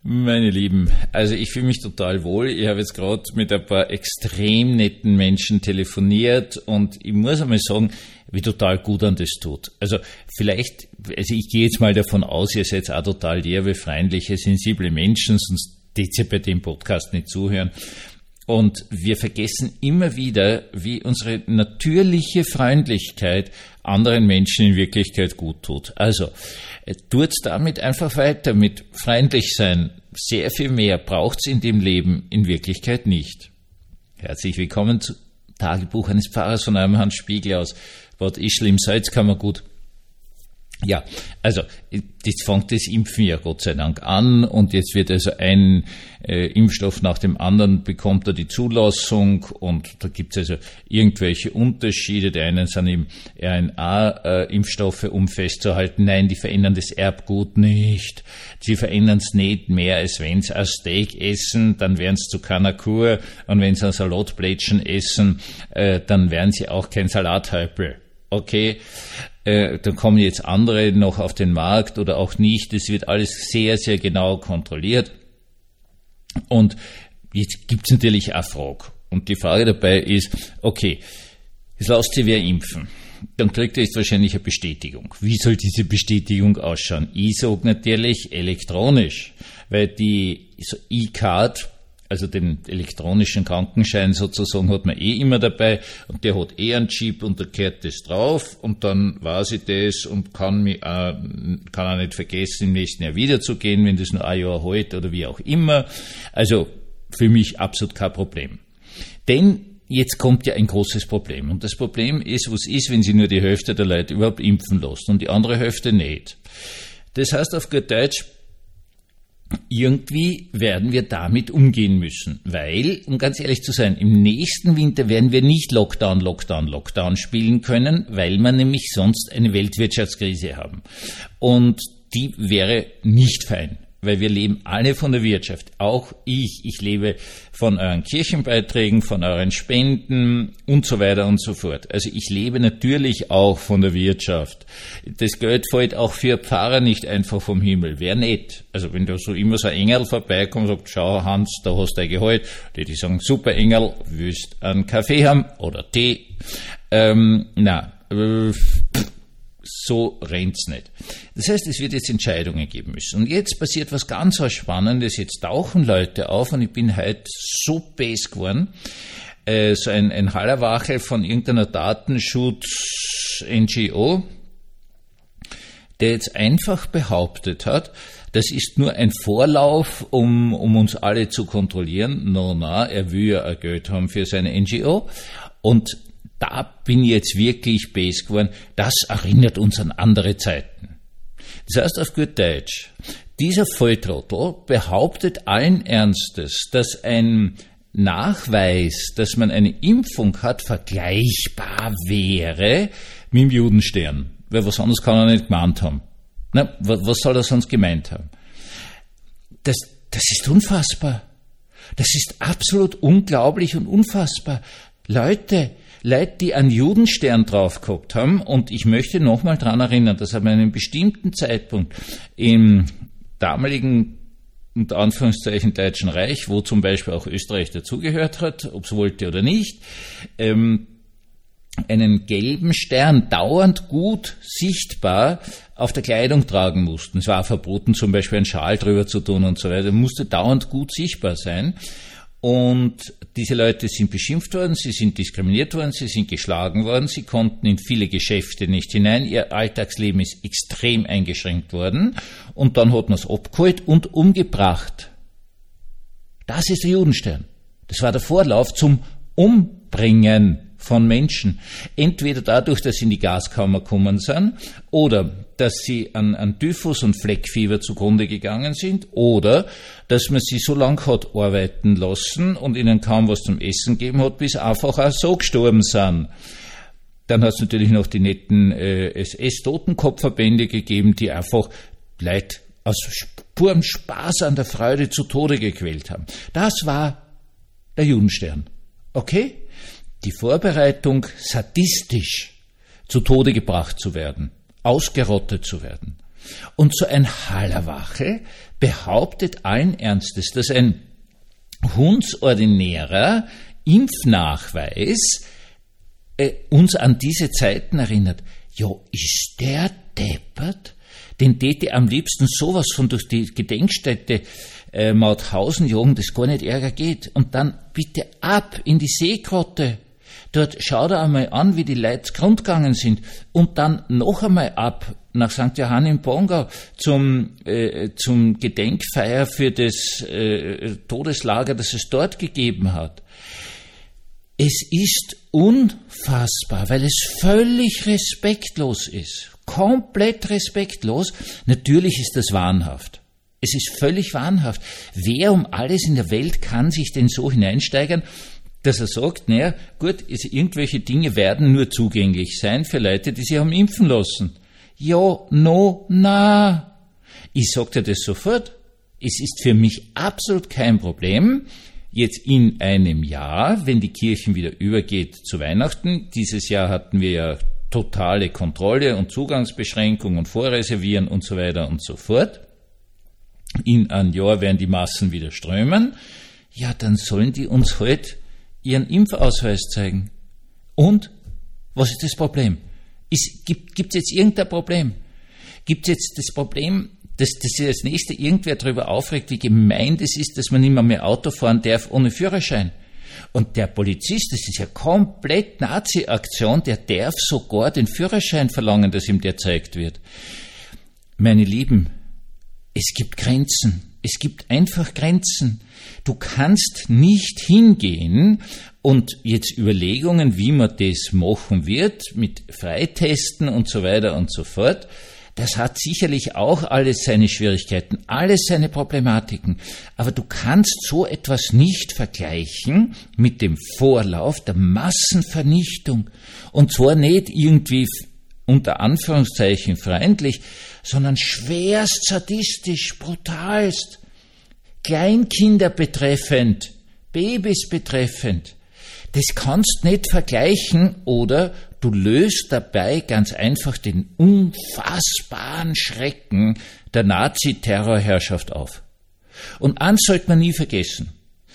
Meine Lieben, also ich fühle mich total wohl. Ich habe jetzt gerade mit ein paar extrem netten Menschen telefoniert und ich muss einmal sagen, wie total gut an das tut. Also ich gehe jetzt mal davon aus, ihr seid auch total derbe, freundliche, sensible Menschen, sonst tätet ihr bei dem Podcast nicht zuhören. Und wir vergessen immer wieder, wie unsere natürliche Freundlichkeit anderen Menschen in Wirklichkeit gut tut. Also, tut's damit einfach weiter mit freundlich sein. Sehr viel mehr braucht's in dem Leben in Wirklichkeit nicht. Herzlich willkommen zu Tagebuch eines Pfarrers von einem Hans Spiegel aus Bad Ischl im Salzkammergut. Ja, also das fängt das Impfen ja Gott sei Dank an und jetzt wird also ein Impfstoff nach dem anderen bekommt er die Zulassung und da gibt es also irgendwelche Unterschiede. Die einen sind eben RNA-Impfstoffe, um festzuhalten, nein, die verändern das Erbgut nicht. Sie verändern es nicht mehr, als wenn sie ein Steak essen, dann werden sie zu keiner Kur und wenn sie ein Salatblättchen essen, dann werden sie auch kein Salathäupl. Okay, dann kommen jetzt andere noch auf den Markt oder auch nicht. Das wird alles sehr, sehr genau kontrolliert. Und jetzt gibt's natürlich eine Frage. Und die Frage dabei ist, okay, jetzt lasst sich wer impfen. Dann kriegt er jetzt wahrscheinlich eine Bestätigung. Wie soll diese Bestätigung ausschauen? Ich sage natürlich elektronisch, weil die E-Card, also den elektronischen Krankenschein sozusagen, hat man immer dabei und der hat einen Chip und da gehört das drauf und dann weiß ich das und kann auch nicht vergessen, im nächsten Jahr wiederzugehen, wenn das nur ein Jahr hält oder wie auch immer. Also für mich absolut kein Problem. Denn jetzt kommt ja ein großes Problem und das Problem ist, was ist, wenn sie nur die Hälfte der Leute überhaupt impfen lässt und die andere Hälfte nicht. Das heißt auf gut Deutsch, irgendwie werden wir damit umgehen müssen, weil, um ganz ehrlich zu sein, im nächsten Winter werden wir nicht Lockdown spielen können, weil wir nämlich sonst eine Weltwirtschaftskrise haben. Und die wäre nicht fein, weil wir leben alle von der Wirtschaft. Auch ich lebe von euren Kirchenbeiträgen, von euren Spenden und so weiter und so fort. Also ich lebe natürlich auch von der Wirtschaft. Das Geld fällt auch für Pfarrer nicht einfach vom Himmel. Wäre nett. Also wenn da so immer so ein Engel vorbeikommt und sagt, schau Hans, da hast du dein Gehalt. Die sagen, super Engel, willst einen Kaffee haben oder Tee? So rennt's nicht. Das heißt, es wird jetzt Entscheidungen geben müssen. Und jetzt passiert was ganz was Spannendes. Jetzt tauchen Leute auf und ich bin heute so best geworden. So ein Hallerwachel von irgendeiner Datenschutz-NGO, der jetzt einfach behauptet hat, das ist nur ein Vorlauf, um uns alle zu kontrollieren. Er will ja ein Geld haben für seine NGO. Und da bin ich jetzt wirklich best geworden. Das erinnert uns an andere Zeiten. Das heißt auf gut Deutsch, dieser Volltrottel behauptet allen Ernstes, dass ein Nachweis, dass man eine Impfung hat, vergleichbar wäre mit dem Judenstern. Weil was anderes kann er nicht gemeint haben. Na, was soll er sonst gemeint haben? Das ist unfassbar. Das ist absolut unglaublich und unfassbar. Leute, die einen Judenstern drauf gehabt haben, und ich möchte nochmal dran erinnern, dass an einem bestimmten Zeitpunkt im damaligen, unter Anführungszeichen, Deutschen Reich, wo zum Beispiel auch Österreich dazugehört hat, ob es wollte oder nicht, einen gelben Stern dauernd gut sichtbar auf der Kleidung tragen mussten. Es war verboten, zum Beispiel einen Schal drüber zu tun und so weiter, musste dauernd gut sichtbar sein. Und diese Leute sind beschimpft worden, sie sind diskriminiert worden, sie sind geschlagen worden, sie konnten in viele Geschäfte nicht hinein, ihr Alltagsleben ist extrem eingeschränkt worden und dann hat man es abgeholt und umgebracht. Das ist der Judenstern. Das war der Vorlauf zum Umbringen von Menschen. Entweder dadurch, dass sie in die Gaskammer gekommen sind oder dass sie an Typhus und Fleckfieber zugrunde gegangen sind oder dass man sie so lang hat arbeiten lassen und ihnen kaum was zum Essen gegeben hat, bis einfach auch so gestorben sind. Dann hat es natürlich noch die netten SS-Totenkopfverbände gegeben, die einfach Leute aus purem Spaß an der Freude zu Tode gequält haben. Das war der Judenstern. Okay? Die Vorbereitung, sadistisch zu Tode gebracht zu werden, ausgerottet zu werden. Und so ein Hallerwachel behauptet allen Ernstes, dass ein hundsordinärer Impfnachweis uns an diese Zeiten erinnert. Ja, ist der deppert? Den täte am liebsten sowas von durch die Gedenkstätte Mauthausen jagen, das gar nicht ärger geht. Und dann bitte ab in die Seegrotte. Dort schaut er einmal an, wie die Leute grundgegangen sind. Und dann noch einmal ab nach St. Johann im Pongau zum Gedenkfeier für das Todeslager, das es dort gegeben hat. Es ist unfassbar, weil es völlig respektlos ist. Komplett respektlos. Natürlich ist das wahnhaft. Es ist völlig wahnhaft. Wer um alles in der Welt kann sich denn so hineinsteigern, dass er sagt, naja, gut, irgendwelche Dinge werden nur zugänglich sein für Leute, die sich haben impfen lassen. Ja, na. Ich sag dir das sofort. Es ist für mich absolut kein Problem, jetzt in einem Jahr, wenn die Kirchen wieder übergeht zu Weihnachten. Dieses Jahr hatten wir ja totale Kontrolle und Zugangsbeschränkung und Vorreservieren und so weiter und so fort. In einem Jahr werden die Massen wieder strömen. Ja, dann sollen die uns halt ihren Impfausweis zeigen. Und? Was ist das Problem? Gibt es jetzt irgendein Problem? Gibt es jetzt das Problem, dass sich als nächste irgendwer darüber aufregt, wie gemein das ist, dass man nicht mehr Auto fahren darf ohne Führerschein? Und der Polizist, das ist ja komplett Nazi-Aktion, der darf sogar den Führerschein verlangen, dass ihm der gezeigt wird. Meine Lieben, es gibt Grenzen. Es gibt einfach Grenzen. Du kannst nicht hingehen und jetzt Überlegungen, wie man das machen wird, mit Freitesten und so weiter und so fort. Das hat sicherlich auch alles seine Schwierigkeiten, alles seine Problematiken. Aber du kannst so etwas nicht vergleichen mit dem Vorlauf der Massenvernichtung. Und zwar nicht irgendwie unter Anführungszeichen freundlich, sondern schwerst sadistisch, brutalst, Kleinkinder betreffend, Babys betreffend. Das kannst nicht vergleichen oder du löst dabei ganz einfach den unfassbaren Schrecken der Nazi-Terrorherrschaft auf. Und eins sollte man nie vergessen.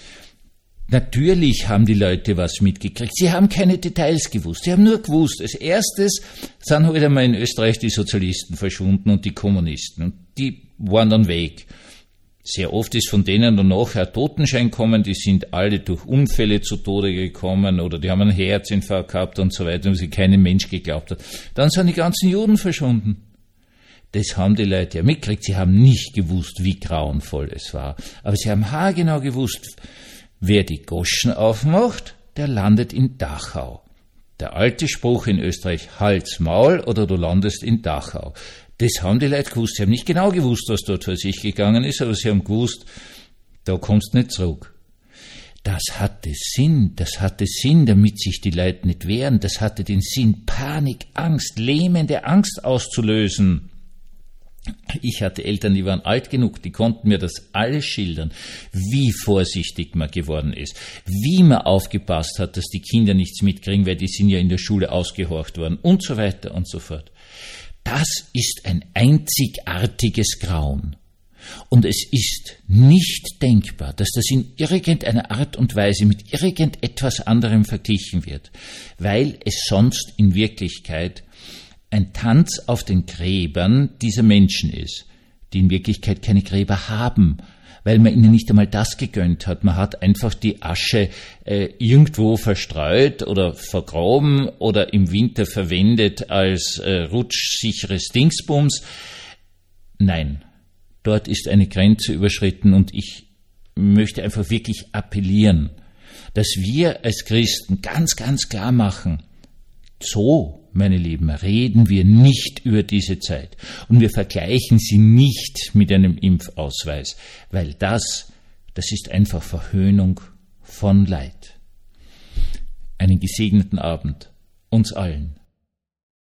Natürlich haben die Leute was mitgekriegt. Sie haben keine Details gewusst. Sie haben nur gewusst, als erstes sind heute einmal in Österreich die Sozialisten verschwunden und die Kommunisten. Und die waren dann weg. Sehr oft ist von denen dann nachher ein Totenschein gekommen, die sind alle durch Unfälle zu Tode gekommen oder die haben einen Herzinfarkt gehabt und so weiter, und sie keinem Mensch geglaubt hat. Dann sind die ganzen Juden verschwunden. Das haben die Leute ja mitgekriegt. Sie haben nicht gewusst, wie grauenvoll es war. Aber sie haben haargenau gewusst, wer die Goschen aufmacht, der landet in Dachau. Der alte Spruch in Österreich, Hals, Maul oder du landest in Dachau. Das haben die Leute gewusst. Sie haben nicht genau gewusst, was dort vor sich gegangen ist, aber sie haben gewusst, da kommst du nicht zurück. Das hatte Sinn, damit sich die Leute nicht wehren. Das hatte den Sinn, Panik, Angst, lähmende Angst auszulösen. Ich hatte Eltern, die waren alt genug, die konnten mir das alles schildern, wie vorsichtig man geworden ist, wie man aufgepasst hat, dass die Kinder nichts mitkriegen, weil die sind ja in der Schule ausgehorcht worden und so weiter und so fort. Das ist ein einzigartiges Grauen. Und es ist nicht denkbar, dass das in irgendeiner Art und Weise mit irgendetwas anderem verglichen wird, weil es sonst in Wirklichkeit ein Tanz auf den Gräbern dieser Menschen ist, die in Wirklichkeit keine Gräber haben, weil man ihnen nicht einmal das gegönnt hat. Man hat einfach die Asche irgendwo verstreut oder vergraben oder im Winter verwendet als rutschsicheres Dingsbums. Nein, dort ist eine Grenze überschritten und ich möchte einfach wirklich appellieren, dass wir als Christen ganz, ganz klar machen, so, meine Lieben, reden wir nicht über diese Zeit und wir vergleichen sie nicht mit einem Impfausweis, weil das ist einfach Verhöhnung von Leid. Einen gesegneten Abend uns allen.